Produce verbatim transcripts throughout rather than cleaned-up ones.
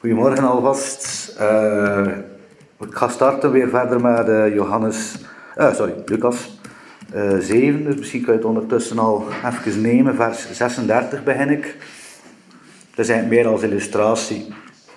Goedemorgen alvast. Uh, ik ga starten weer verder met uh, Johannes, uh, sorry, Lucas uh, zeven. Dus misschien kun je het ondertussen al even nemen. Vers zesendertig begin ik. Dat is eigenlijk meer als illustratie.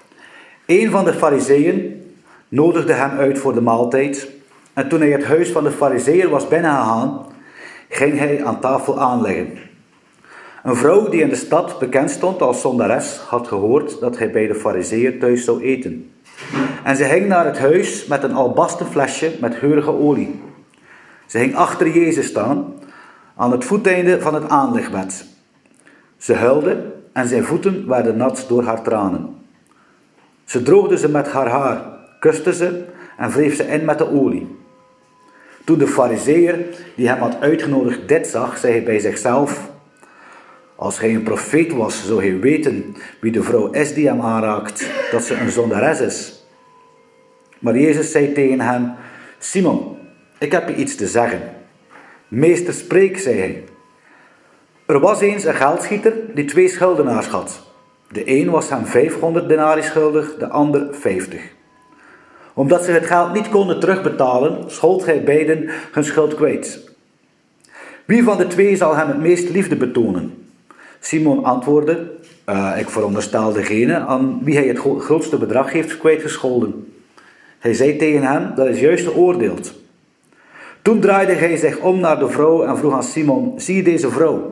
Een van de fariseeën nodigde hem uit voor de maaltijd. En toen hij het huis van de fariseeër was binnengegaan, ging hij aan tafel aanleggen. Een vrouw die in de stad bekend stond als zondares had gehoord dat hij bij de fariseeër thuis zou eten. En ze ging naar het huis met een albasten flesje met geurige olie. Ze ging achter Jezus staan, aan het voeteinde van het aanlegbed. Ze huilde en zijn voeten werden nat door haar tranen. Ze droogde ze met haar haar, kuste ze en wreef ze in met de olie. Toen de fariseeër die hem had uitgenodigd dit zag, zei hij bij zichzelf: als hij een profeet was, zou hij weten wie de vrouw is die hem aanraakt, dat ze een zondares is. Maar Jezus zei tegen hem: Simon, ik heb je iets te zeggen. Meester, spreek, zei hij. Er was eens een geldschieter die twee schuldenaars had. De een was hem vijfhonderd denari schuldig, de ander vijftig. Omdat ze het geld niet konden terugbetalen, schold hij beiden hun schuld kwijt. Wie van de twee zal hem het meest liefde betonen? Simon antwoordde: uh, ik veronderstel degene aan wie hij het grootste bedrag heeft kwijtgescholden. Hij zei tegen hem: dat is juist geoordeeld. Toen draaide hij zich om naar de vrouw en vroeg aan Simon: zie je deze vrouw?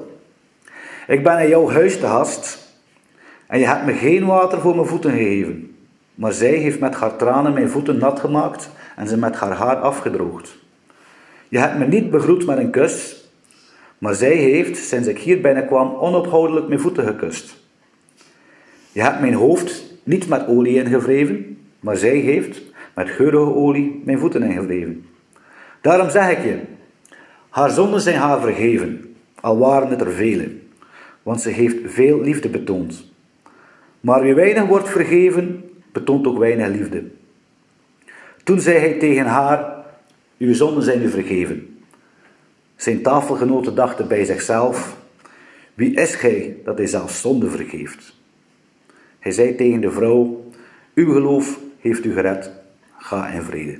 Ik ben in jouw huis te gast en je hebt me geen water voor mijn voeten gegeven. Maar zij heeft met haar tranen mijn voeten nat gemaakt en ze met haar haar afgedroogd. Je hebt me niet begroet met een kus, maar zij heeft, sinds ik hier binnenkwam, onophoudelijk mijn voeten gekust. Je hebt mijn hoofd niet met olie ingewreven, maar zij heeft met geurige olie mijn voeten ingewreven. Daarom zeg ik je, haar zonden zijn haar vergeven, al waren het er vele, want ze heeft veel liefde betoond. Maar wie weinig wordt vergeven, betoont ook weinig liefde. Toen zei hij tegen haar: uw zonden zijn u vergeven. Zijn tafelgenoten dachten bij zichzelf: wie is gij dat hij zelfs zonde vergeeft? Hij zei tegen de vrouw: uw geloof heeft u gered, ga in vrede.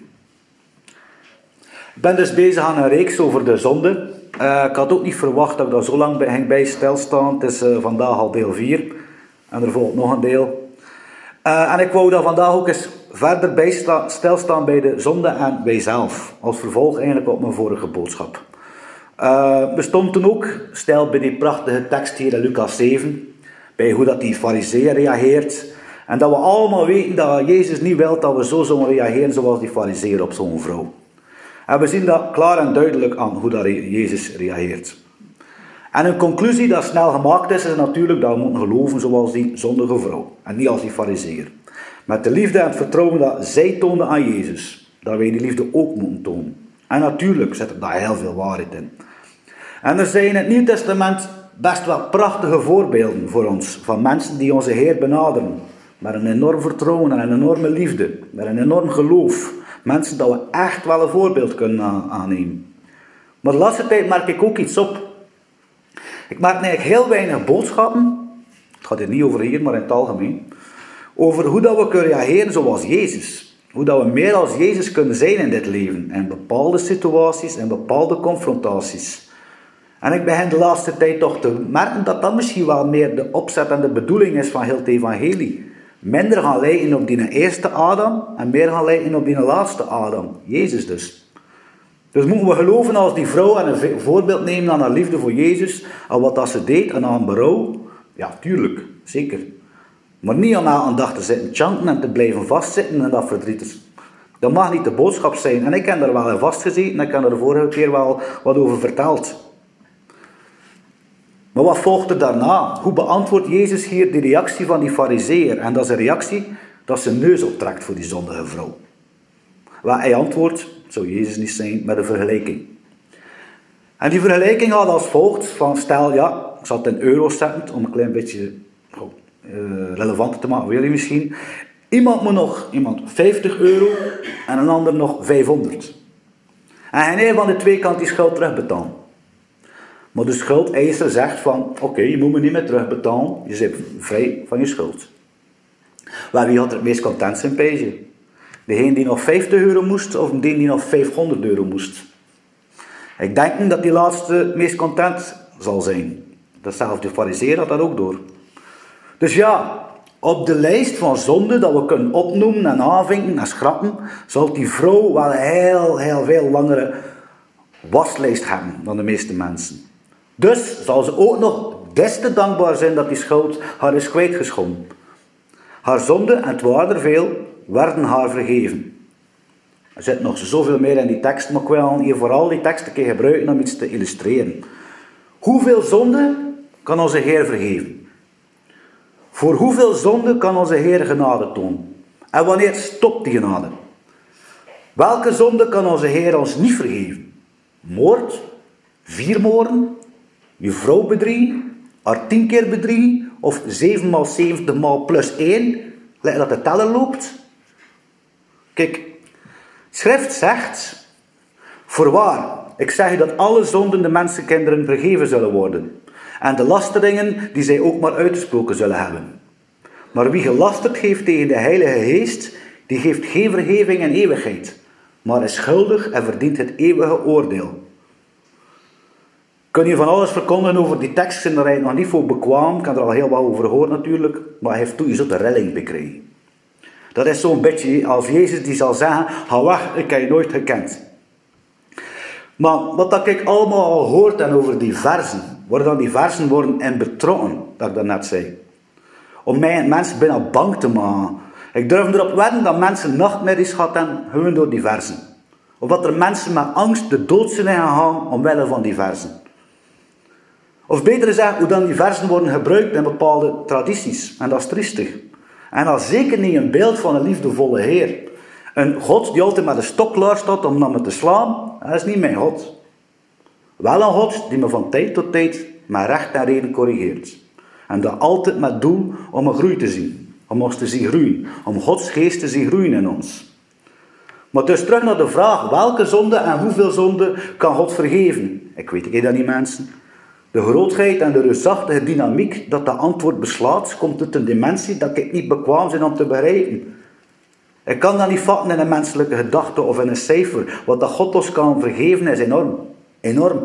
Ik ben dus bezig aan een reeks over de zonde. Uh, ik had ook niet verwacht dat ik daar zo lang bij, ging bij stilstaan. Het is uh, vandaag al deel vier en er volgt nog een deel. Uh, en ik wou daar vandaag ook eens verder bij sta, stilstaan bij de zonde en bij zelf. Als vervolg eigenlijk op mijn vorige boodschap. Uh, we stonden toen ook stil bij die prachtige tekst hier in Lucas zeven. Bij hoe dat die fariseeër reageert. En dat we allemaal weten dat Jezus niet wil dat we zo zullen reageren zoals die fariseeër op zo'n vrouw. En we zien dat klaar en duidelijk aan hoe dat Jezus reageert. En een conclusie dat snel gemaakt is, is natuurlijk dat we moeten geloven zoals die zondige vrouw. En niet als die fariseeër. Met de liefde en het vertrouwen dat zij toonden aan Jezus. Dat wij die liefde ook moeten tonen. En natuurlijk zit er daar heel veel waarheid in. En er zijn in het Nieuw Testament best wel prachtige voorbeelden voor ons. Van mensen die onze Heer benaderen. Met een enorm vertrouwen en een enorme liefde. Met een enorm geloof. Mensen dat we echt wel een voorbeeld kunnen aannemen. Maar de laatste tijd merk ik ook iets op. Ik maak eigenlijk heel weinig boodschappen, het gaat hier niet over hier, maar in het algemeen, over hoe dat we kunnen reageren zoals Jezus. Hoe dat we meer als Jezus kunnen zijn in dit leven, in bepaalde situaties, in bepaalde confrontaties. En ik begin de laatste tijd toch te merken dat dat misschien wel meer de opzet en de bedoeling is van heel het evangelie. Minder gaan lijken op die eerste Adam en meer gaan lijken op die laatste Adam, Jezus dus. Dus moeten we geloven als die vrouw en een voorbeeld nemen aan haar liefde voor Jezus, aan wat dat ze deed en aan berouw? Ja, tuurlijk, zeker. Maar niet aan haar aandacht te zitten chanten en te blijven vastzitten en dat verdriet is. Dat mag niet de boodschap zijn. En ik heb er wel in vastgezeten en ik heb er de vorige keer wel wat over verteld. Maar wat volgt er daarna? Hoe beantwoordt Jezus hier die reactie van die fariseeër? En dat is een reactie dat zijn neus optrekt voor die zondige vrouw. Waar hij antwoordt, zou Jezus niet zijn, met een vergelijking. En die vergelijking gaat als volgt: van stel, ja, ik zal het in euro's zetten, om een klein beetje oh, uh, relevanter te maken voor jullie misschien. Iemand moet nog, iemand vijftig euro en een ander nog vijfhonderd. En een van de twee kan die schuld terugbetalen. Maar de schuldeiser zegt van, oké, okay, je moet me niet meer terugbetalen, je bent vrij van je schuld. Wel, wie had er het meest content zijn, peesje? Degene die nog vijftig euro moest, of degene die nog vijfhonderd euro moest? Ik denk niet dat die laatste het meest content zal zijn. Datzelfde farizeer had dat ook door. Dus ja, op de lijst van zonden dat we kunnen opnoemen en aanvinken en schrappen, zal die vrouw wel een heel, heel veel langere waslijst hebben dan de meeste mensen. Dus zal ze ook nog des te dankbaar zijn dat die schuld haar is kwijtgeschonden. Haar zonde, en het waren er veel, werden haar vergeven. Er zit nog zoveel meer in die tekst, maar ik wil hier vooral die tekst een keer gebruiken om iets te illustreren. Hoeveel zonde kan onze Heer vergeven? Voor hoeveel zonde kan onze Heer genade tonen? En wanneer stopt die genade? Welke zonde kan onze Heer ons niet vergeven? Moord, viermoorden, je vrouw bedriegen, haar tien keer bedriegen, of zeven maal zeventig maal plus één, lijkt dat de teller loopt. Kijk, schrift zegt, voorwaar, ik zeg u dat alle zonden de mensenkinderen vergeven zullen worden, en de lasteringen die zij ook maar uitgesproken zullen hebben. Maar wie gelasterd heeft tegen de Heilige Geest, die geeft geen vergeving in eeuwigheid, maar is schuldig en verdient het eeuwige oordeel. Kun je van alles verkondigen over die tekst, en daar je nog niet voor bekwaam, ik heb er al heel wat over gehoord natuurlijk, maar hij heeft toen je zo de relling bekregen. Dat is zo'n beetje als Jezus die zal zeggen, ga weg, ik heb je nooit gekend. Maar wat dat ik allemaal al hoort en over die versen, waar dan die versen worden in betrokken, dat ik dat net zei. Om mij mensen bijna bang te maken. Ik durf erop wedden dat mensen nachtmerries gehad hebben, gewoon door die versen. Of dat er mensen met angst de dood zijn ingegaan omwille van die versen. Of beter gezegd, hoe dan die versen worden gebruikt in bepaalde tradities. En dat is triestig. En dat is zeker niet een beeld van een liefdevolle Heer. Een God die altijd met een stok klaar staat om naar me te slaan, dat is niet mijn God. Wel een God die me van tijd tot tijd met recht en reden corrigeert. En dat altijd met doel om een groei te zien. Om ons te zien groeien. Om Gods geest te zien groeien in ons. Maar dus terug naar de vraag, welke zonde en hoeveel zonde kan God vergeven? Ik weet ik dat niet, mensen. De grootheid en de reusachtige dynamiek dat dat antwoord beslaat, komt uit een dimensie dat ik niet bekwaam ben om te begrijpen. Ik kan dat niet vatten in een menselijke gedachte of in een cijfer. Wat dat God ons kan vergeven is enorm. Enorm.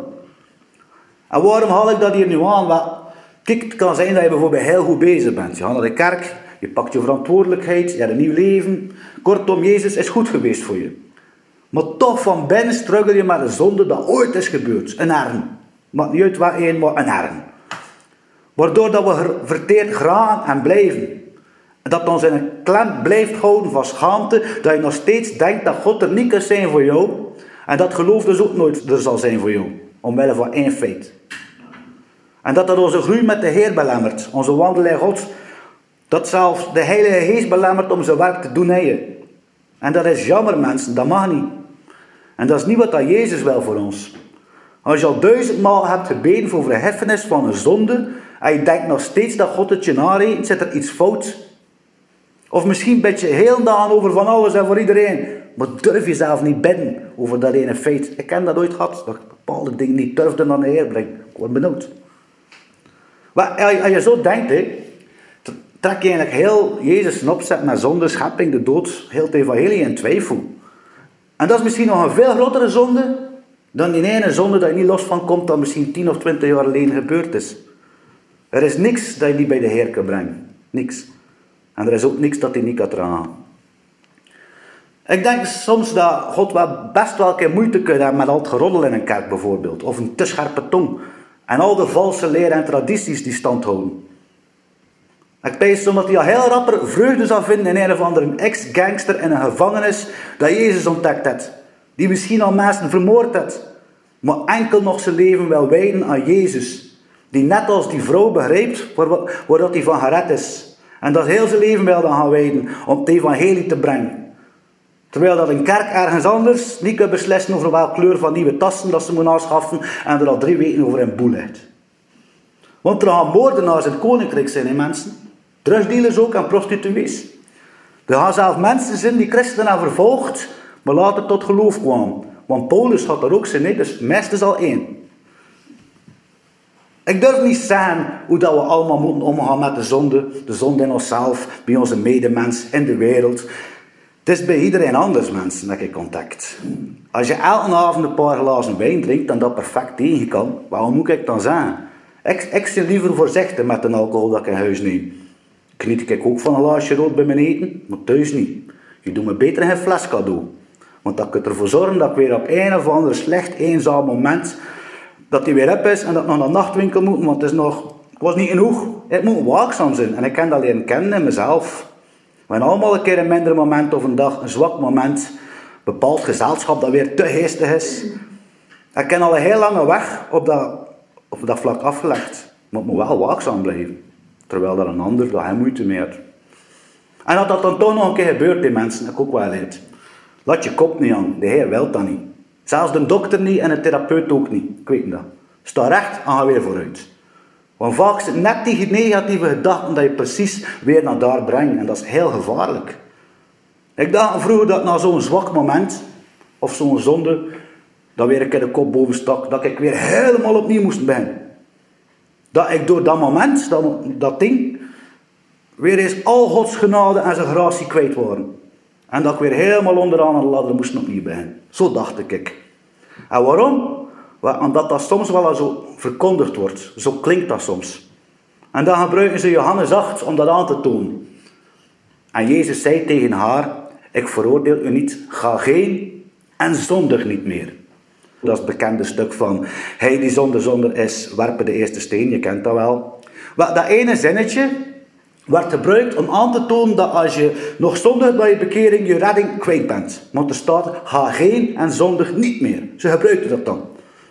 En waarom haal ik dat hier nu aan? Wel, kijk, het kan zijn dat je bijvoorbeeld heel goed bezig bent. Je gaat naar de kerk, je pakt je verantwoordelijkheid, je hebt een nieuw leven. Kortom, Jezus is goed geweest voor je. Maar toch van binnen struggle je met een zonde dat ooit is gebeurd. Een arm. Maakt niet uit wat één, maar een arm. Waardoor dat we verteerd gaan en blijven. En dat ons in een klem blijft houden van schaamte, dat je nog steeds denkt dat God er niet kan zijn voor jou. En dat geloof dus ook nooit er zal zijn voor jou. Omwille van één feit. En dat dat onze groei met de Heer belemmert. Onze wandel in God. Dat zelfs de Heilige Geest belemmert om zijn werk te doen in je. En dat is jammer, mensen. Dat mag niet. En dat is niet wat dat Jezus wil voor ons. Als je al duizendmaal hebt gebeden voor verheffenis van een zonde, en je denkt nog steeds dat God het je narekent, zit er iets fout. Of misschien bid je heel dagen over van alles en voor iedereen, maar durf je zelf niet bidden over dat ene feit. Ik ken dat ooit gehad, dat ik bepaalde dingen niet durfde naar de Heer brengen. Ik word benauwd. Maar als je zo denkt, hè, trek je eigenlijk heel Jezus' opzet met zonde, schepping, de dood, heel het evangelie in twijfel. En dat is misschien nog een veel grotere zonde dan die ene zonde dat je niet los van komt dat misschien tien of twintig jaar geleden gebeurd is. Er is niks dat je niet bij de Heer kan brengen. Niks. En er is ook niks dat hij niet kan dragen. Ik denk soms dat God wel best wel een keer moeite kan hebben met al het geroddel in een kerk bijvoorbeeld. Of een te scherpe tong. En al de valse leren en tradities die stand houden. Ik pees omdat hij al heel rapper vreugde zou vinden in een of andere ex-gangster in een gevangenis dat Jezus ontdekt heeft. Die misschien al mensen vermoord heeft. Maar enkel nog zijn leven wil wijden aan Jezus. Die net als die vrouw begrijpt waar, waar dat hij van gered is. En dat heel zijn leven wil dan gaan wijden om het evangelie te brengen. Terwijl dat een kerk ergens anders niet kan beslissen over welke kleur van nieuwe tassen dat ze moeten aanschaffen en er al drie weken over in boel ligt. Want er gaan moordenaars in het koninkrijk zijn, hè, mensen. Drugsdealers ook en prostituees. Er gaan zelfs mensen zijn die christenen hebben vervolgd, maar later tot geloof kwamen. Want Paulus had er ook zijn, hè, dus meest is al één. Ik durf niet zeggen hoe dat we allemaal moeten omgaan met de zonde. De zonde in onszelf, bij onze medemens, in de wereld. Het is bij iedereen anders, mensen, dat je contact. Als je elke avond een paar glazen wijn drinkt en dat perfect tegen kan, waarom moet ik dan zeggen? Ik, ik zit liever voorzichtig met de alcohol dat ik in huis neem. Geniet ik ook van een glaasje rood bij mijn eten, maar thuis niet. Je doet me beter een fles cadeau. Want dat kan ervoor zorgen dat ik weer op een of ander slecht eenzaam moment, dat hij weer op is en dat ik nog naar de nachtwinkel moet, want het is nog, ik was niet genoeg. Ik moet waakzaam zijn en ik kan dat leren kennen in mezelf. We hebben allemaal een keer een minder moment of een dag, een zwak moment, bepaald gezelschap dat weer te geestig is. Ik ken al een heel lange weg op dat, op dat vlak afgelegd, maar ik moet wel waakzaam blijven. Terwijl er een ander dat hij moeite mee had. En dat dat dan toch nog een keer gebeurt, die mensen, heb ik ook wel geleerd. Laat je kop niet aan, de Heer wil dat niet. Zelfs de dokter niet en de therapeut ook niet. Ik weet dat. Sta recht en ga weer vooruit. Want vaak zijn het net die negatieve gedachten dat je precies weer naar daar brengt. En dat is heel gevaarlijk. Ik dacht vroeger dat na zo'n zwak moment, of zo'n zonde, dat weer een keer de kop boven stak, dat ik weer helemaal opnieuw moest beginnen. Dat ik door dat moment, dat, dat ding, weer eens al Gods genade en zijn gratie kwijt worden. En dat ik weer helemaal onderaan de ladder moest opnieuw beginnen. Zo dacht ik. En waarom? Omdat dat soms wel zo verkondigd wordt. Zo klinkt dat soms. En dan gebruiken ze Johannes acht om dat aan te tonen. En Jezus zei tegen haar, ik veroordeel u niet, ga heen en zondig niet meer. Dat is het bekende stuk van, hij die zonder zonder is, werpen de eerste steen, je kent dat wel. Dat ene zinnetje werd gebruikt om aan te tonen dat als je nog zondigt bij je bekering, je redding kwijt bent. Want er staat, ga heen en zondig niet meer. Ze gebruikten dat dan.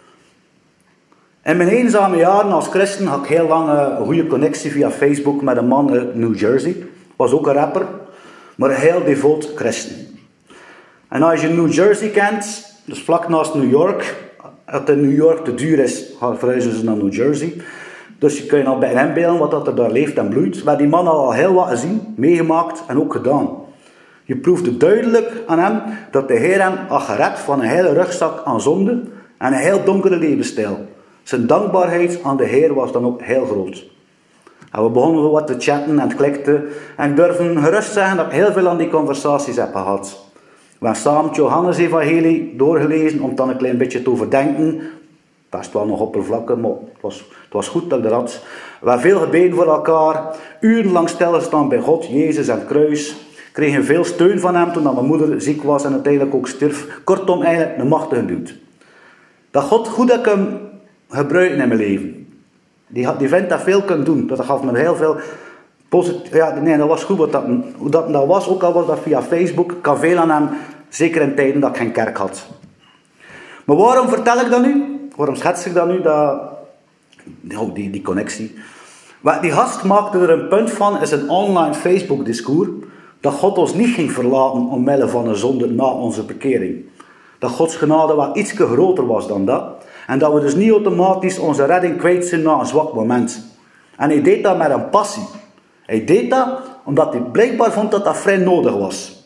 In mijn eenzame jaren als christen had ik heel lang een goede connectie via Facebook met een man uit New Jersey. Was ook een rapper, maar een heel devoot christen. En als je New Jersey kent, dus vlak naast New York, als in New York te duur is, verhuizen ze naar New Jersey. Dus je kunt al bij hem beelden wat dat er daar leeft en bloeit. We hebben die man al heel wat gezien, meegemaakt en ook gedaan. Je proefde duidelijk aan hem dat de Heer hem had gered van een hele rugzak aan zonde en een heel donkere levensstijl. Zijn dankbaarheid aan de Heer was dan ook heel groot. En we begonnen wat te chatten en het klikte. En ik durf gerust zeggen dat ik heel veel aan die conversaties heb gehad. We hebben samen het Johannes-evangelie doorgelezen om dan een klein beetje te overdenken. Dat is wel nog oppervlakkig, maar het was, het was goed dat ik er had. We hebben veel gebeden voor elkaar. Urenlang stilgestaan bij God, Jezus en het kruis. Kregen veel steun van hem toen mijn moeder ziek was en uiteindelijk ook stierf. Kortom, eigenlijk een machtige dude. Dat God goed dat ik hem gebruiken in mijn leven. Die, die vindt dat veel kan doen. Dat gaf me heel veel positief. Ja, nee, dat was goed wat dat, hoe dat, dat was. Ook al was dat via Facebook. Ik kan veel aan hem, zeker in tijden dat ik geen kerk had. Maar waarom vertel ik dat nu? Waarom schets ik dat nu? Dat, oh, die, die connectie. Wat die gast maakte er een punt van, is een online Facebook discours. Dat God ons niet ging verlaten omwille van een zonde na onze bekering. Dat Gods genade wat iets groter was dan dat. En dat we dus niet automatisch onze redding kwijt zijn na een zwak moment. En hij deed dat met een passie. Hij deed dat omdat hij blijkbaar vond dat dat vrij nodig was.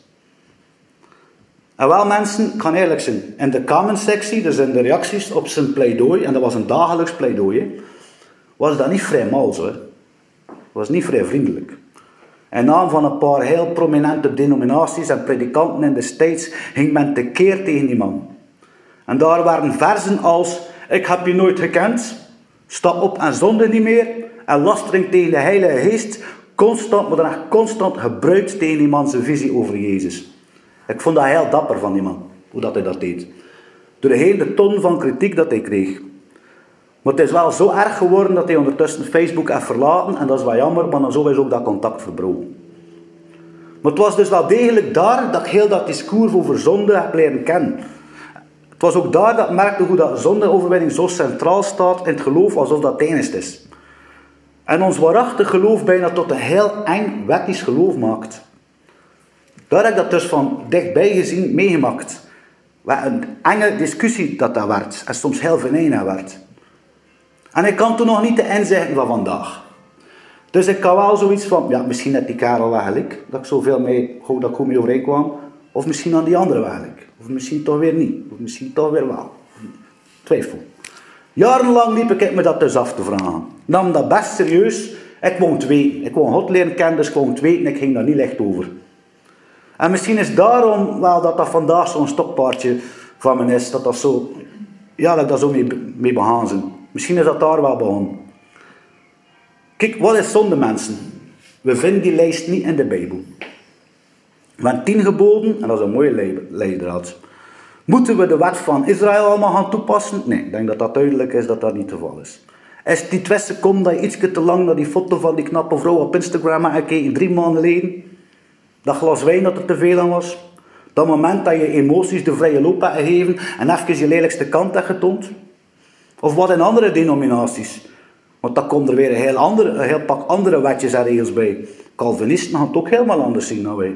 En wel mensen, ik kan eerlijk zijn, in de comment-sectie, dus in de reacties op zijn pleidooi, en dat was een dagelijks pleidooi, was dat niet vrij mals hoor. Dat was niet vrij vriendelijk. In naam van een paar heel prominente denominaties en predikanten in de States ging men tekeer tegen die man. En daar waren versen als, ik heb je nooit gekend, sta op en zondig niet meer, en lastering tegen de Heilige Geest, constant, maar dan echt constant gebruikt tegen die man zijn visie over Jezus. Ik vond dat heel dapper van die man, hoe dat hij dat deed. Door de hele ton van kritiek dat hij kreeg. Maar het is wel zo erg geworden dat hij ondertussen Facebook heeft verlaten, en dat is wel jammer, maar dan zo is ook dat contact verbroken. Maar het was dus wel degelijk daar dat ik heel dat discours over zonde heb leren kennen. Het was ook daar dat ik merkte hoe dat zondeoverwinning zo centraal staat in het geloof alsof dat het enigste is. En ons waarachtig geloof bijna tot een heel eng wettisch geloof maakt. Daar heb ik dat dus van dichtbij gezien, meegemaakt. Wat een enge discussie dat dat werd. En soms heel venijnig werd. En ik kan toen nog niet de inzichten van vandaag. Dus ik kan wel zoiets van, ja, misschien net die Karel wel gelijk. Dat ik zoveel mee, dat ik goed mee overeenkwam. Of misschien aan die andere wel gelijk. Of misschien toch weer niet. Of misschien toch weer wel. Twijfel. Jarenlang liep ik me dat dus af te vragen. Nam dat best serieus. Ik wou het weten. Ik wou God leren kennen, dus ik wou het weten. Ik ging daar niet licht over. En misschien is daarom wel dat dat vandaag zo'n stokpaardje van me is. Dat dat zo, ja, dat ik daar zo mee, mee begaan zijn. Misschien is dat daar wel begonnen. Kijk, wat is zonde, mensen? We vinden die lijst niet in de Bijbel. We hebben tien geboden, en dat is een mooie leidraad. Moeten we de wet van Israël allemaal gaan toepassen? Nee, ik denk dat dat duidelijk is dat dat niet het geval is. Is die twee seconden dat je iets te lang naar die foto van die knappe vrouw op Instagram hebt gekeken, drie maanden geleden? Dat glas wijn dat er te veel aan was? Dat moment dat je emoties de vrije loop hebt gegeven en even je lelijkste kant hebt getoond? Of wat in andere denominaties? Want dan komt er weer een heel, andere, een heel pak andere wetjes en regels bij. Calvinisten gaan het ook helemaal anders zien dan wij.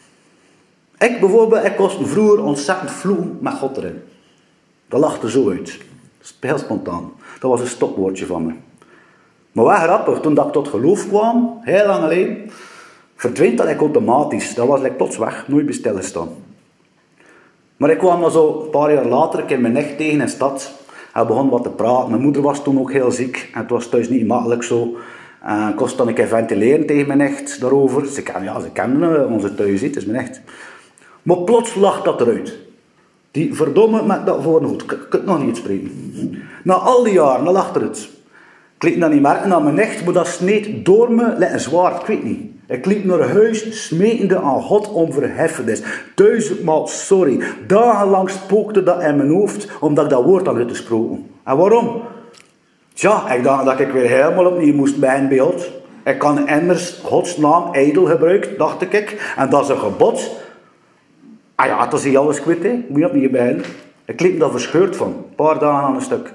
Ik bijvoorbeeld, ik was vroeger ontzettend vloeken met God erin. Dat lag er zo uit. Dat is heel spontaan. Dat was een stopwoordje van me. Maar wel grappig, toen dat ik tot geloof kwam, heel lang geleden, verdween dat ik automatisch. Dat was ik plots weg, nooit bij stilgestaan. Maar ik kwam dan zo een paar jaar later, ik in mijn nicht tegen in de stad. Hij begon wat te praten. Mijn moeder was toen ook heel ziek. En het was thuis niet makkelijk zo. En ik was dan een keer ventileren tegen mijn nicht daarover. Ze kennen, ja, ze kennen onze thuis, het is mijn nicht. Maar plots lag dat eruit. Die verdomme met dat voorhoed. Ik kan het nog niet spreken. Na al die jaren, dan lag er het. Ik liep dat niet merken aan mijn nicht, maar dat sneed door me, like een zwaard, ik weet niet. Ik liep naar huis, smetende aan God om verheffenis. Duizendmaal sorry. Dagenlang spookte dat in mijn hoofd, omdat ik dat woord had uitgesproken. En waarom? Tja, ik dacht dat ik weer helemaal opnieuw moest beginnen bij God. Ik kan immers Gods naam ijdel gebruiken, dacht ik. En dat is een gebod. Ah ja, dat is hij alles kwijt, hè. Moet je opnieuw beginnen. Ik liep daar verscheurd van. Een paar dagen aan een stuk.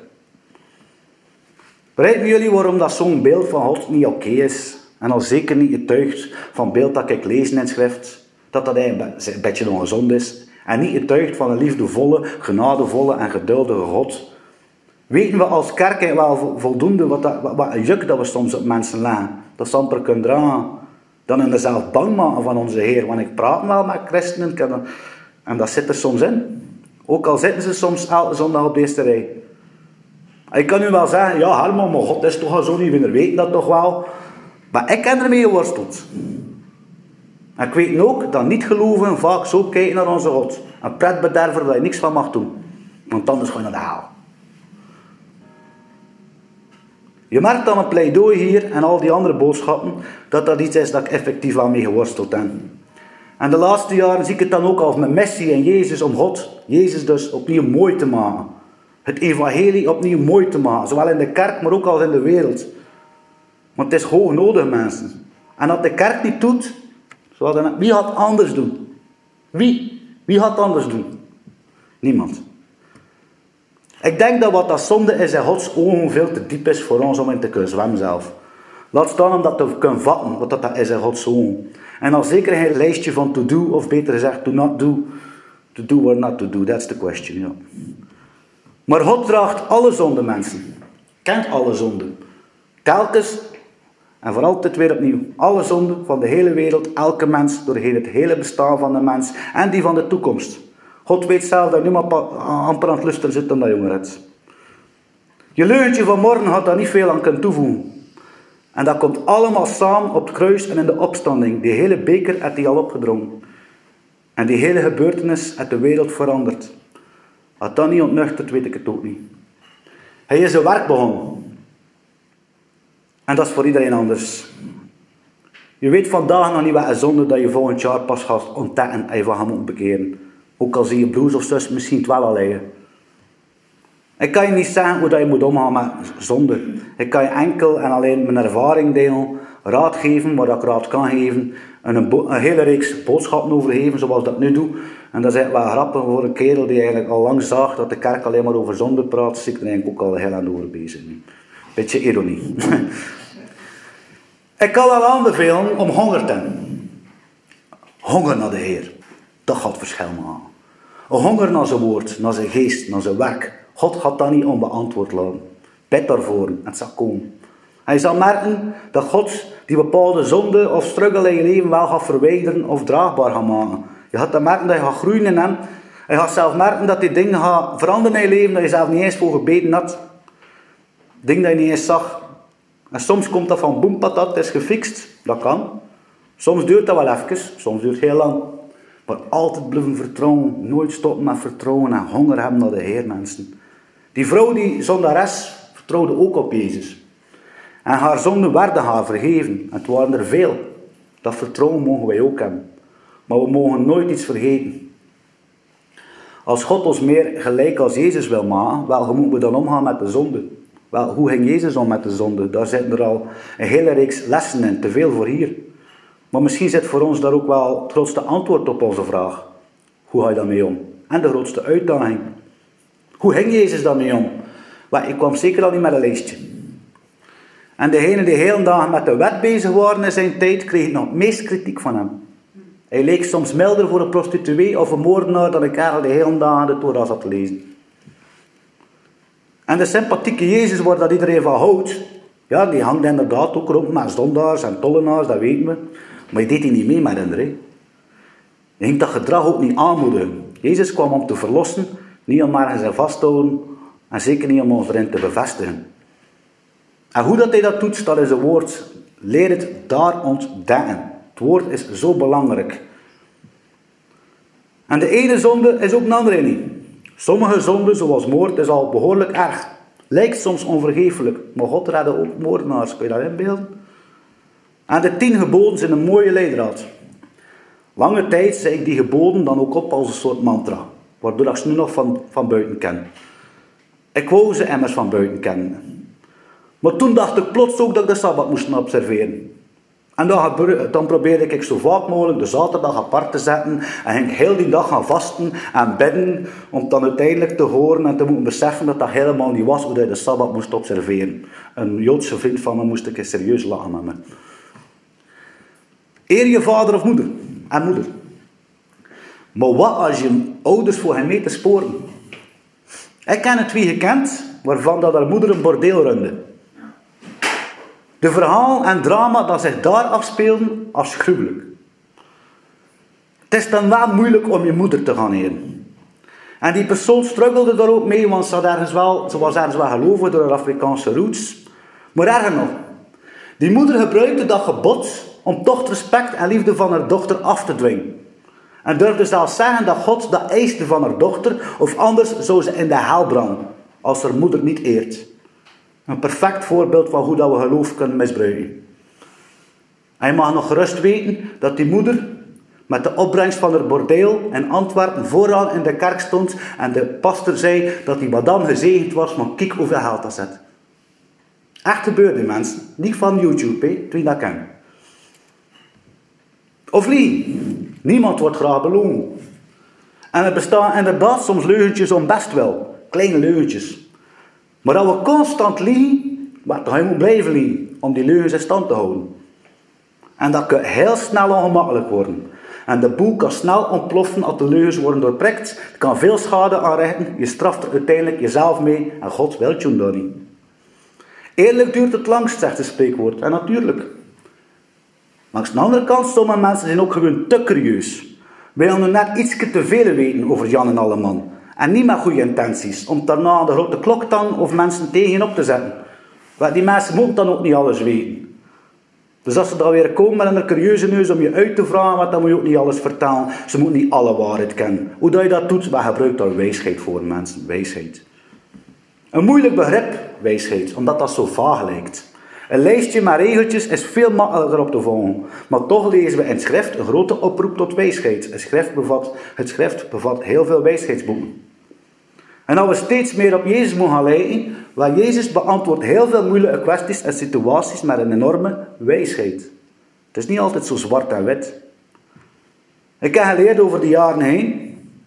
Begrijpen jullie waarom dat zo'n beeld van God niet oké is? En al zeker niet getuigt van beeld dat ik lees in het schrift. Dat dat eigenlijk een beetje ongezond is. En niet getuigt van een liefdevolle, genadevolle en geduldige God. Weten we als kerk wel voldoende wat, dat, wat een juk dat we soms op mensen leggen. Dat ze amper kunnen dragen. Dan in zelf bang maken van onze Heer. Want ik praat wel met christenen. En dat zit er soms in. Ook al zitten ze soms elke zondag op de eerste rij. Ik kan nu wel zeggen, ja Herman, maar God is toch al zo niet, we weten dat toch wel. Maar ik heb ermee geworsteld. En ik weet ook dat niet-gelovigen vaak zo kijken naar onze God. Een pretbederver dat je niks van mag doen. Want anders ga je naar de hel. Je merkt aan mijn pleidooi hier en al die andere boodschappen, dat dat iets is dat ik effectief aan mee geworsteld heb. En de laatste jaren zie ik het dan ook als mijn missie in Jezus om God, Jezus dus, opnieuw mooi te maken. Het evangelie opnieuw mooi te maken. Zowel in de kerk, maar ook als in de wereld. Want het is hoog nodig, mensen. En dat de kerk niet doet, wie gaat het anders doen? Wie? Wie gaat het anders doen? Niemand. Ik denk dat wat dat zonde is in Gods ogen veel te diep is voor ons om in te kunnen zwemmen zelf. Laat staan om dat te kunnen vatten, wat dat is in Gods ogen. En dan zeker een lijstje van to do, of beter gezegd to not do. To do or not to do, that's the question, ja. Maar God draagt alle zonden, mensen. Kent alle zonden. Telkens, en voor altijd weer opnieuw, alle zonden van de hele wereld, elke mens, doorheen het hele bestaan van de mens en die van de toekomst. God weet zelf dat niemand amper aan het lusten zit dan dat jongeret. Je leugentje van morgen had daar niet veel aan kunnen toevoegen. En dat komt allemaal samen op het kruis en in de opstanding. Die hele beker heeft hij al opgedrongen. En die hele gebeurtenis heeft de wereld veranderd. Als dat niet ontnuchtert, weet ik het ook niet. Hij is zijn werk begonnen. En dat is voor iedereen anders. Je weet vandaag nog niet wat een zonde dat je volgend jaar pas gaat ontdekken en je van gaat moeten bekeren. Ook al zie je broers of zus misschien het wel al liggen. Ik kan je niet zeggen hoe dat je moet omgaan met zonde. Ik kan je enkel en alleen mijn ervaring delen, raad geven, waar ik raad kan geven. En een, bo- een hele reeks boodschappen over geven, zoals ik dat nu doe. En dat is eigenlijk wel grappig voor een kerel die eigenlijk al lang zag dat de kerk alleen maar over zonde praat. Dus ik ben eigenlijk ook al heel aan over bezig. Beetje ironie. Ik kan wel aanbevelen om honger te hebben. Honger naar de Heer. Dat gaat verschil maken. Een honger naar zijn woord, naar zijn geest, naar zijn werk. God gaat dat niet onbeantwoord laten. Bid daarvoor, het zal komen. En je zal merken dat God die bepaalde zonde of struggle in je leven wel gaat verwijderen of draagbaar gaat maken. Je gaat dan merken dat je gaat groeien in hem. Je gaat zelf merken dat die dingen gaan veranderen in je leven, dat je zelf niet eens voor gebeden had. Ding dat je niet eens zag. En soms komt dat van boem patat, het is gefixt. Dat kan. Soms duurt dat wel even, soms duurt het heel lang. Maar altijd blijven vertrouwen, nooit stoppen met vertrouwen en honger hebben naar de Heer, mensen. Die vrouw, die zondares, vertrouwde ook op Jezus. En haar zonden werden haar vergeven. En het waren er veel. Dat vertrouwen mogen wij ook hebben. Maar we mogen nooit iets vergeten. Als God ons meer gelijk als Jezus wil maken, wel, hoe moeten we dan omgaan met de zonde? Wel, hoe ging Jezus om met de zonde? Daar zitten er al een hele reeks lessen in, te veel voor hier. Maar misschien zit voor ons daar ook wel het grootste antwoord op onze vraag. Hoe ga je daarmee om? En de grootste uitdaging. Hoe ging Jezus daarmee om? Wel, ik kwam zeker al niet met een lijstje. En degene die heel dagen met de wet bezig waren in zijn tijd, kreeg nog het meest kritiek van hem. Hij leek soms milder voor een prostituee of een moordenaar dan een kerel die heel dagen de Torah zat te lezen. En de sympathieke Jezus, waar dat iedereen van houdt, ja, die hangt inderdaad ook rond met zondaars en tollenaars, dat weten we. Maar je deed hij niet mee met hen. He. Je ging dat gedrag ook niet aanmoedigen. Jezus kwam om te verlossen, niet om maar hen vast te houden en zeker niet om ons erin te bevestigen. En hoe dat hij dat doet, staat in zijn woord. Leer het daar ontdekken. Het woord is zo belangrijk. En de ene zonde is ook een andere niet. Sommige zonden, zoals moord, is al behoorlijk erg. Lijkt soms onvergeeflijk, maar God redde ook moordenaars. Kun je dat inbeelden? En de tien geboden zijn een mooie leidraad. Lange tijd zei ik die geboden dan ook op als een soort mantra, waardoor ik ze nu nog van, van buiten ken. Ik wou ze immers van buiten kennen. Maar toen dacht ik plots ook dat ik de Sabbat moest observeren. En dan, dan probeerde ik zo vaak mogelijk de zaterdag apart te zetten en ging heel die dag gaan vasten en bidden om dan uiteindelijk te horen en te moeten beseffen dat dat helemaal niet was hoe je de Sabbat moest observeren. Een Joodse vriend van me moest ik eens serieus lachen met me. Eer je vader of moeder en moeder. Maar wat als je ouders voor hen mee te sporen? Ik ken het wie gekend waarvan dat haar moeder een bordeel runde. De verhaal en drama dat zich daar afspeelden, afschuwelijk. Het is dan wel moeilijk om je moeder te gaan eren. En die persoon struggelde daar ook mee, want ze, had ergens wel, ze was ergens wel gelovig door haar Afrikaanse roots. Maar erger nog, die moeder gebruikte dat gebod om toch het respect en liefde van haar dochter af te dwingen. En durfde zelfs zeggen dat God dat eiste van haar dochter, of anders zou ze in de hel branden, als haar moeder niet eert. Een perfect voorbeeld van hoe dat we geloof kunnen misbruiken. En je mag nog gerust weten dat die moeder met de opbrengst van haar bordeel in Antwerpen vooraan in de kerk stond en de pastor zei dat die madame gezegend was, maar kijk hoeveel geld dat zet. Echt gebeurde, mensen. Niet van YouTube, hè, wie dat kan. Of niet? Niemand wordt graag beloond. En er bestaan inderdaad soms leugentjes om best wel. Kleine leugentjes. Maar als we constant liegen, dan ga je moet blijven liegen. Om die leugens in stand te houden. En dat kan heel snel ongemakkelijk worden. En de boel kan snel ontploffen als de leugens worden doorprikt. Het kan veel schade aanrichten. Je straft er uiteindelijk jezelf mee. En God wil je dat niet. Eerlijk duurt het langst, zegt het spreekwoord. En natuurlijk. Langs de andere kant, sommige mensen zijn ook gewoon te curieus. Willen net iets te veel weten over Jan en Alleman. En niet met goede intenties. Om daarna de grote klok dan of mensen tegen op te zetten. Want die mensen moeten dan ook niet alles weten. Dus als ze dan weer komen met een curieuze neus om je uit te vragen, want dan moet je ook niet alles vertellen. Ze moeten niet alle waarheid kennen. Hoe dat je dat doet, maar gebruik daar wijsheid voor, mensen. Wijsheid. Een moeilijk begrip, wijsheid, omdat dat zo vaag lijkt. Een lijstje met regeltjes is veel makkelijker op te volgen. Maar toch lezen we in het schrift een grote oproep tot wijsheid. Het schrift bevat, het schrift bevat heel veel wijsheidsboeken. En als we steeds meer op Jezus moeten gaan lijken, want Jezus beantwoordt heel veel moeilijke kwesties en situaties met een enorme wijsheid. Het is niet altijd zo zwart en wit. Ik heb geleerd over de jaren heen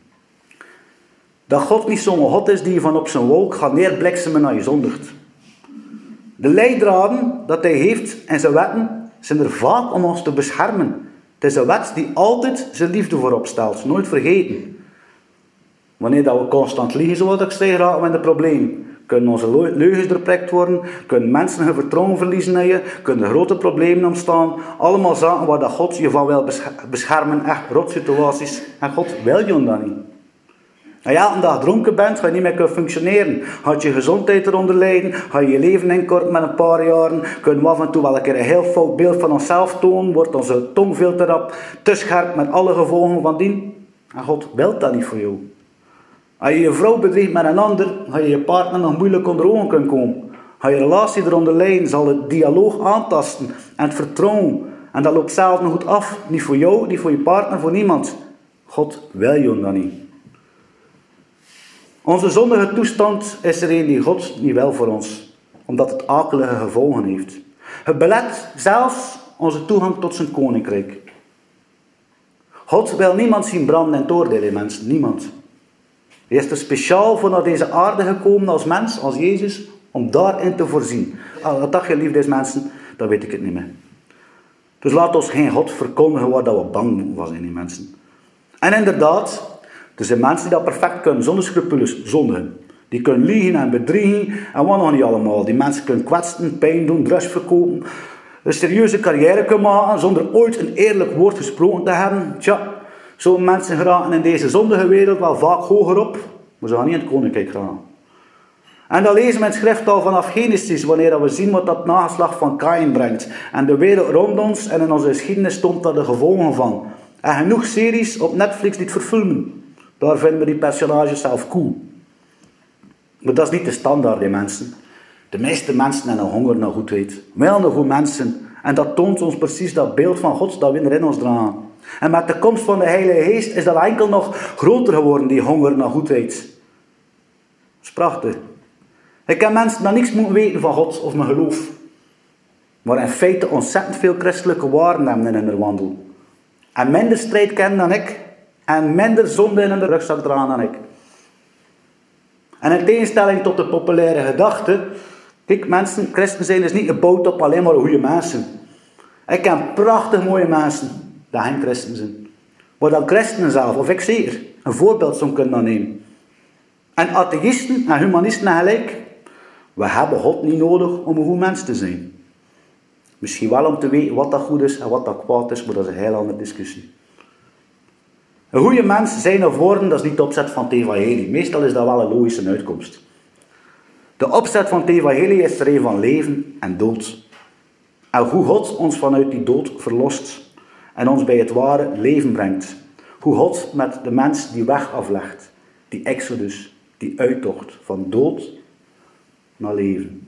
dat God niet zo'n God is die van op zijn wolk gaat neerbliksemen naar je zondigt. De leidraden dat hij heeft in zijn wetten zijn er vaak om ons te beschermen. Het is een wet die altijd zijn liefde voorop stelt. Nooit vergeten. Wanneer dat we constant liegen, zoals ik zei, raken we in de probleem. Kunnen onze leugens doorprikt worden, kunnen mensen hun vertrouwen verliezen in je, kunnen grote problemen ontstaan. Allemaal zaken waar dat God je van wil beschermen, echt rotsituaties. En God wil je dat niet. Als je elke dag dronken bent, ga je niet meer kunnen functioneren. Gaat je gezondheid eronder lijden, ga je je leven inkorten met een paar jaren, kunnen we af en toe wel een keer een heel fout beeld van onszelf tonen, wordt onze tong veel te rap, te scherp met alle gevolgen van dien. En God wil dat niet voor jou. Als je je vrouw bedriegt met een ander, ga je je partner nog moeilijk onder ogen kunnen komen. Ga je relatie eronder lijden, zal het dialoog aantasten en het vertrouwen. En dat loopt zelf nog goed af. Niet voor jou, niet voor je partner, voor niemand. God wil jou dat niet. Onze zondige toestand is er een die God niet wil voor ons. Omdat het akelige gevolgen heeft. Het belet zelfs onze toegang tot zijn koninkrijk. God wil niemand zien branden en het oordeel in mensen. Niemand. Hij is er speciaal voor naar deze aarde gekomen als mens, als Jezus, om daarin te voorzien. Wat dacht je, liefdesmensen? Dat weet ik het niet meer. Dus laat ons geen God verkondigen waar dat we bang voor zijn, die mensen. En inderdaad, er zijn mensen die dat perfect kunnen, zonder scrupules, zondigen. Die kunnen liegen en bedriegen en wat nog niet allemaal. Die mensen kunnen kwetsen, pijn doen, drugs verkopen, een serieuze carrière kunnen maken zonder ooit een eerlijk woord gesproken te hebben. Tja, zo'n mensen geraken in deze zondige wereld wel vaak hoger op, maar ze gaan niet in het koninkrijk gaan. En dat lezen we in het schrift al vanaf Genesis, wanneer we zien wat dat nageslacht van Kaïn brengt. En de wereld rond ons en in onze geschiedenis stond daar de gevolgen van. En genoeg series op Netflix die het verfilmen. Daar vinden we die personages zelf cool. Maar dat is niet de standaard, die mensen. De meeste mensen hebben een honger naar goedheid. Wel een goed mensen. En dat toont ons precies dat beeld van God dat we erin ons dragen. En met de komst van de Heilige Geest is dat enkel nog groter geworden, die honger naar goedheid. Dat is prachtig. Ik heb mensen dat niks moeten weten van God of mijn geloof. Maar in feite ontzettend veel christelijke waarden hebben in hun wandel. En minder strijd kennen dan ik. En minder zonde in de rugzak dragen dan ik. En in tegenstelling tot de populaire gedachte. Kijk mensen, christen zijn is niet gebouwd op alleen maar goede mensen. Ik ken prachtig mooie mensen die geen christen zijn. Maar dan christenen zelf, of ik zeker, een voorbeeld zou kunnen nemen. En atheïsten en humanisten gelijk. We hebben God niet nodig om een goed mens te zijn. Misschien wel om te weten wat dat goed is en wat dat kwaad is, maar dat is een heel andere discussie. Een goede mens zijn of worden, dat is niet de opzet van het evangelie. Meestal is dat wel een logische uitkomst. De opzet van het evangelie is er een van leven en dood. En hoe God ons vanuit die dood verlost en ons bij het ware leven brengt. Hoe God met de mens die weg aflegt, die exodus, die uittocht van dood naar leven.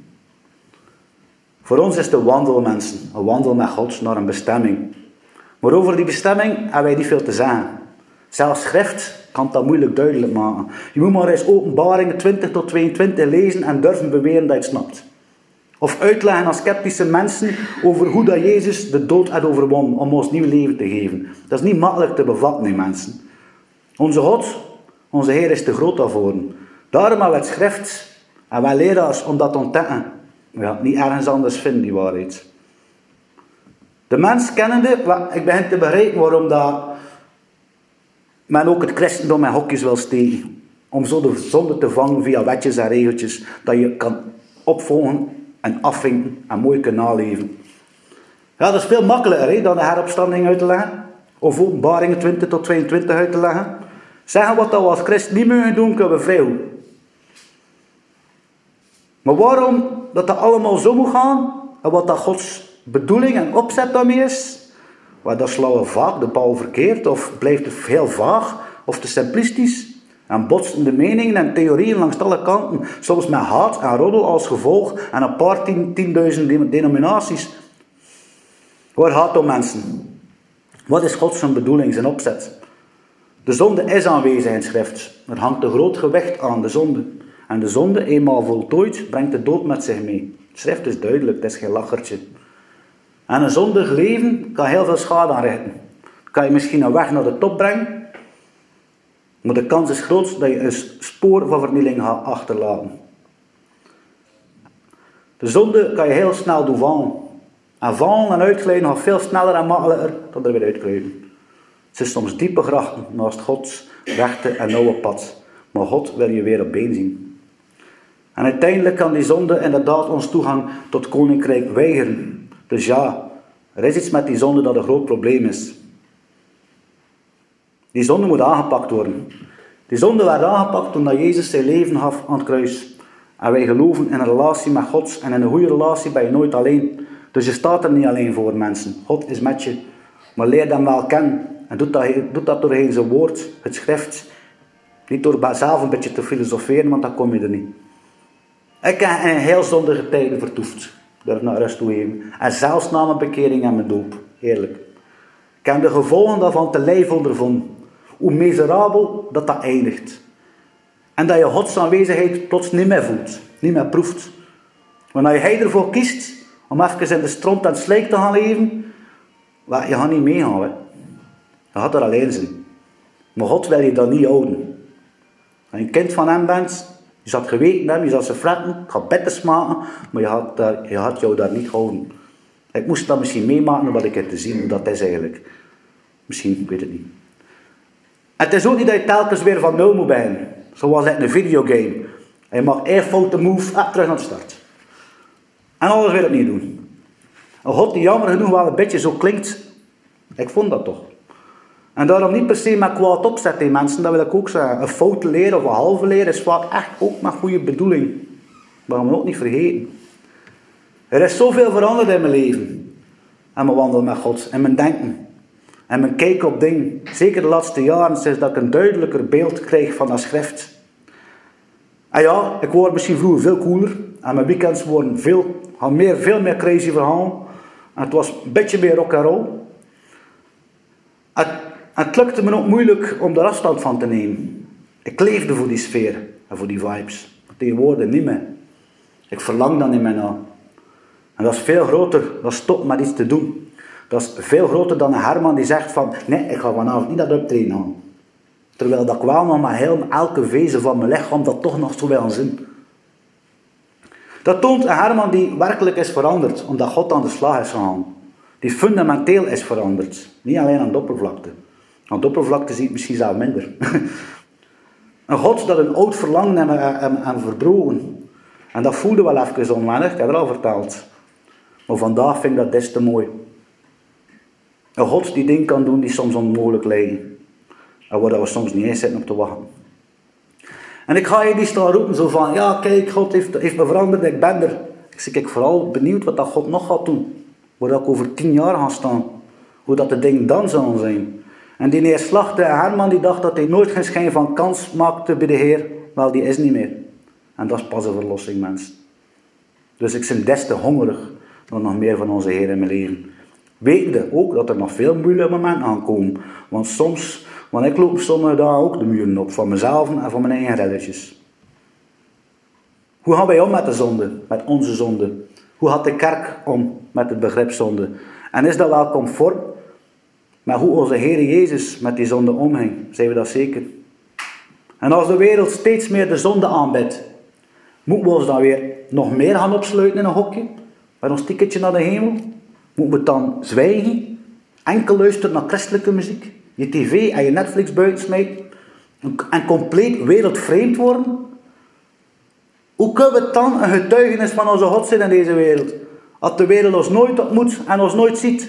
Voor ons is de wandel, mensen, een wandel met God naar een bestemming. Maar over die bestemming hebben wij niet veel te zeggen. Zelfs schrift kan dat moeilijk duidelijk maken. Je moet maar eens Openbaringen twintig tot tweeëntwintig lezen en durven beweren dat je het snapt. Of uitleggen aan sceptische mensen over hoe dat Jezus de dood had overwonnen om ons nieuw leven te geven. Dat is niet makkelijk te bevatten, nee, mensen. Onze God, onze Heer, is te groot daarvoor. Daarom hebben we het schrift en wij leraars om dat te ontdekken. We gaan het niet ergens anders vinden, die waarheid. De mens kennende, ik begin te begrijpen waarom dat men ook het christendom in hokjes wil steken. Om zo de zonde te vangen via wetjes en regeltjes, dat je kan opvolgen en afvinken en mooi kan naleven. Ja, dat is veel makkelijker hè, dan de heropstanding uit te leggen. Of Openbaringen twintig tot tweeëntwintig uit te leggen. Zeggen wat dat we als christen niet mogen doen, kunnen we vrij. Maar waarom dat dat allemaal zo moet gaan, en wat dat Gods bedoeling en opzet daarmee is, waar dat slaan we vaak de bal verkeerd, of blijft het heel vaag, of te simplistisch, en botsende meningen en theorieën langs alle kanten, soms met haat en roddel als gevolg, en een paar tien, tienduizend denominaties. Waar gaat het om, mensen? Wat is Gods bedoeling, zijn opzet? De zonde is aanwezig in schrift. Er hangt een groot gewicht aan de zonde. En de zonde, eenmaal voltooid, brengt de dood met zich mee. Het schrift is duidelijk, het is geen lachertje. En een zondig leven kan heel veel schade aanrichten. Kan je misschien een weg naar de top brengen, maar de kans is groot dat je een spoor van vernieling gaat achterlaten. De zonde kan je heel snel doen vallen. En vallen en uitglijden gaat veel sneller en makkelijker dan er weer uitglijden. Het is soms diepe grachten naast Gods rechte en nauwe pad. Maar God wil je weer op been zien. En uiteindelijk kan die zonde inderdaad ons toegang tot koninkrijk weigeren. Dus ja, er is iets met die zonde dat een groot probleem is. Die zonde moet aangepakt worden. Die zonde werd aangepakt toen dat Jezus zijn leven gaf aan het kruis. En wij geloven in een relatie met God. En in een goede relatie ben je nooit alleen. Dus je staat er niet alleen voor, mensen. God is met je. Maar leer hem wel kennen. En doe dat, doe dat doorheen zijn woord, het schrift. Niet door zelf een beetje te filosoferen, want dan kom je er niet. Ik heb in heel zondige tijden vertoefd. Durf naar rust toe geven. En zelfs na mijn bekering en mijn doop. Heerlijk. Ik heb de gevolgen daarvan te lijf ondervonden. Hoe miserabel dat dat eindigt. En dat je Gods aanwezigheid plots niet meer voelt. Niet meer proeft. Wanneer jij ervoor kiest om even in de stront en slijk te gaan leven. Well, je gaat niet meegaan. Hè. Je gaat er alleen zijn. Maar God wil je dat niet houden. Als je een kind van hem bent. Je zat geweten hebben, je zat ze fretten. Het gaat beter maken. Maar je gaat, daar, je gaat jou daar niet houden. Ik moest dat misschien meemaken om wat ik heb te zien. Hoe dat is eigenlijk. Misschien, ik weet het niet. Het is ook niet dat je telkens weer van nul moet beginnen. Zoals in een videogame. En je mag één foute move, ah, terug naar de start. En alles weer opnieuw doen. Een God die jammer genoeg wel een beetje zo klinkt. Ik vond dat toch. En daarom niet per se met kwaad opzetten, mensen. Dat wil ik ook zeggen. Een foute leren of een halve leren is vaak echt ook met goede bedoeling. Dat gaan we ook niet vergeten. Er is zoveel veranderd in mijn leven. En mijn wandel met God. En mijn denken. En mijn kijk op dingen. Zeker de laatste jaren sinds dat ik een duidelijker beeld krijg van dat schrift. En ja, ik word misschien vroeger veel cooler. En mijn weekends worden veel, gaan meer, veel meer crazy verhalen. En het was een beetje meer rock and roll. Het, het lukte me ook moeilijk om er afstand van te nemen. Ik leefde voor die sfeer en voor die vibes. Tegenwoordig niet meer. Ik verlang dan niet meer naar. En dat is veel groter dan stop met iets te doen. Dat is veel groter dan een Herman die zegt van, nee, ik ga vanavond niet dat optreden aan. Terwijl dat ik wel nog maar heel elke vezel van mijn lichaam dat toch nog zo wil zien. Dat toont een Herman die werkelijk is veranderd, omdat God aan de slag is gegaan. Die fundamenteel is veranderd. Niet alleen aan de oppervlakte. Aan de oppervlakte zie je het misschien zelf minder. Een God dat een oud verlangen en, en, en verbroken. En dat voelde wel even onwennig, ik heb het al verteld. Maar vandaag vind ik dat des te mooi. Een God die dingen kan doen die soms onmogelijk lijken. En waar we soms niet eens zitten op te wachten. En ik ga je die staan roepen zo van, ja kijk, God heeft, heeft me veranderd, ik ben er. Ik zeg, ik vooral benieuwd wat dat God nog gaat doen. Waar dat ik over tien jaar ga staan. Hoe dat de dingen dan zullen zijn. En die neerslachtige Herman die dacht dat hij nooit geen schijn van kans maakte bij de Heer. Wel, die is niet meer. En dat is pas een verlossing, mensen. Dus ik ben des te hongerig dan nog meer van onze Heer in mijn leven. Wetende ook dat er nog veel moeilijke momenten aankomen. Want soms, want ik loop sommige dagen ook de muren op. Van mezelf en van mijn eigen relletjes. Hoe gaan wij om met de zonde? Met onze zonde? Hoe gaat de kerk om met het begrip zonde? En is dat wel conform met hoe onze Heer Jezus met die zonde omging? Zijn we dat zeker? En als de wereld steeds meer de zonde aanbidt, moeten we ons dan weer nog meer gaan opsluiten in een hokje? Met ons ticketje naar de hemel? Moeten we dan zwijgen? Enkel luisteren naar christelijke muziek? Je tv en je Netflix buiten smijten? En compleet wereldvreemd worden? Hoe kunnen we dan een getuigenis van onze God zijn in deze wereld? Als de wereld ons nooit ontmoet en ons nooit ziet.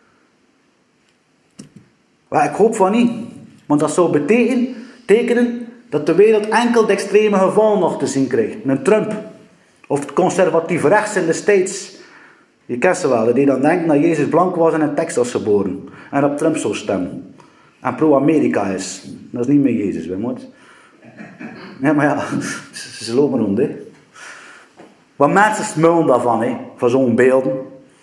Maar ik hoop van niet. Want dat zou betekenen, tekenen dat de wereld enkel de extreme gevallen nog te zien krijgt. Een Trump. Of het conservatief rechts in de States. Je kent ze wel. Die dan denken dat Jezus blank was en in Texas geboren. En op Trump zou stemmen. En pro-Amerika is. Dat is niet meer Jezus, we moeten. Ja, maar ja, ze, ze lopen rond, hè. Want mensen smullen daarvan, hè, van zo'n beelden.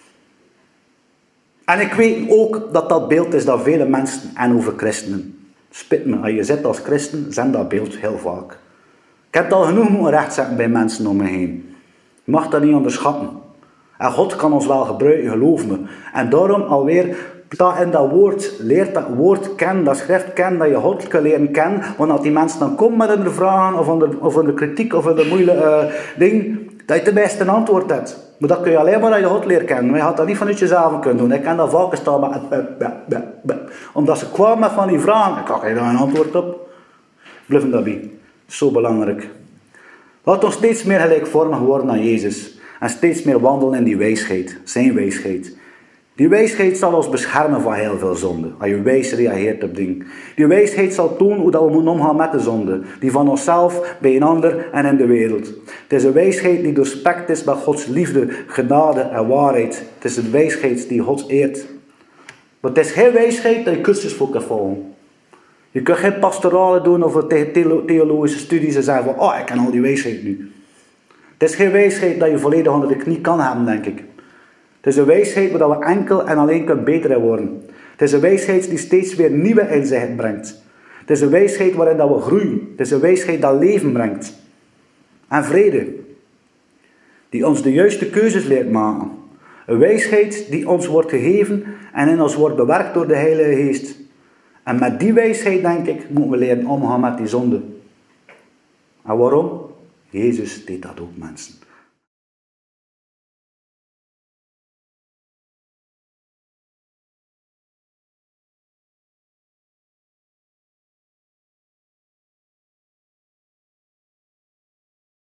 En ik weet ook dat dat beeld is dat vele mensen, en over christenen, spit me, als je zit als christen, zijn dat beeld heel vaak. Ik heb het al genoeg moeten rechtzetten bij mensen om me heen. Je mag dat niet onderschatten. En God kan ons wel gebruiken, geloof me. En daarom alweer, dat in dat woord, leert dat woord kennen, dat schrift kennen, dat je God kan leren kennen. Want als die mensen dan komen met hun vragen, of onder, of onder kritiek, of onder moeilijke uh, dingen, dat je tenminste een antwoord hebt. Maar dat kun je alleen maar dat je God leert kennen. Maar je had dat niet vanuit jezelf kunnen doen. Ik ken dat vaker staan, maar omdat ze kwamen met van die vragen, ik had je daar een antwoord op. Blijf daarbij. Zo belangrijk. Laat ons steeds meer gelijkvormig worden aan Jezus. En steeds meer wandelen in die wijsheid, zijn wijsheid. Die wijsheid zal ons beschermen van heel veel zonde. Als je wijs reageert op dingen. Die wijsheid zal tonen hoe dat we moeten omgaan met de zonde. Die van onszelf, bij een ander en in de wereld. Het is een wijsheid die doorspekt is met Gods liefde, genade en waarheid. Het is een wijsheid die God eert. Maar het is geen wijsheid dat je cursus voor kan volgen. Je kunt geen pastorale doen of theologische studies en zeggen van, oh, ik ken al die wijsheid nu. Het is geen wijsheid dat je volledig onder de knie kan hebben, denk ik. Het is een wijsheid waar we enkel en alleen kunnen beter in worden. Het is een wijsheid die steeds weer nieuwe inzichten brengt. Het is een wijsheid waarin dat we groeien. Het is een wijsheid dat leven brengt. En vrede. Die ons de juiste keuzes leert maken. Een wijsheid die ons wordt gegeven en in ons wordt bewerkt door de Heilige Geest. En met die wijsheid, denk ik, moeten we leren omgaan met die zonde. En waarom? Jezus deed dat ook, mensen.